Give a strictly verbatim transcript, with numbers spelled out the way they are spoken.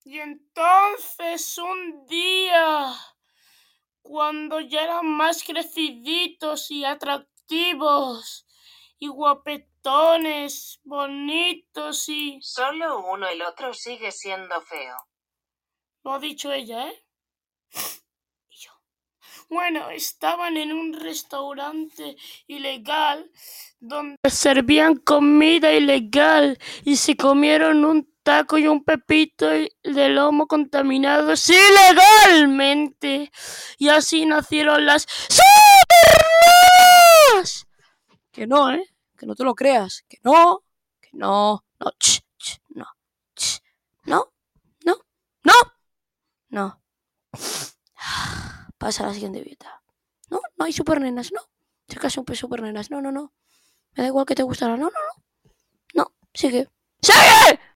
Y entonces un día, cuando ya eran más creciditos y atractivos, y guapetones, bonitos y... Solo uno, el otro sigue siendo feo. Lo ha dicho ella, ¿eh? Y yo. Bueno, estaban en un restaurante ilegal donde servían comida ilegal y se comieron un taco y un pepito de lomo contaminados ilegalmente. Y así nacieron las supernovas. Que no, ¿eh? Que no te lo creas. Que no, que no, no, ch, ch, no, ch, no, no, no, no. Pasa a la siguiente dieta. No, no hay supernenas, no. Si acaso un supernenas, no, no, no. Me da igual que te gustara, no, no, no. No, sigue. ¡Sigue!